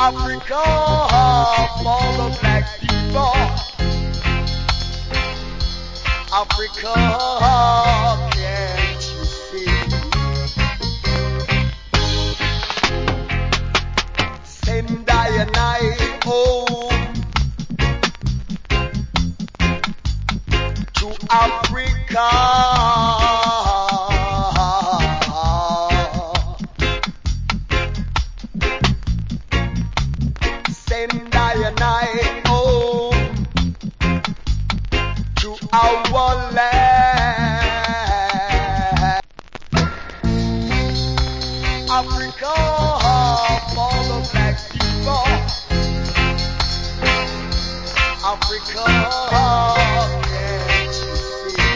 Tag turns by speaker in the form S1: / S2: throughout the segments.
S1: Africa for the black people. Africa, can't you see? Send I and I home to Africa. Send I and I home to our land. Africa for the black people. Africa, can't you see?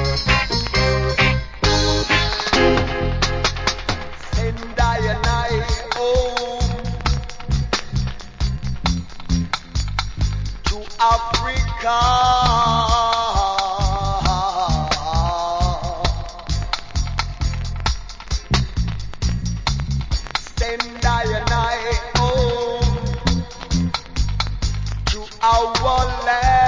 S1: Send I and I home to Africa. Send I and I home to our land.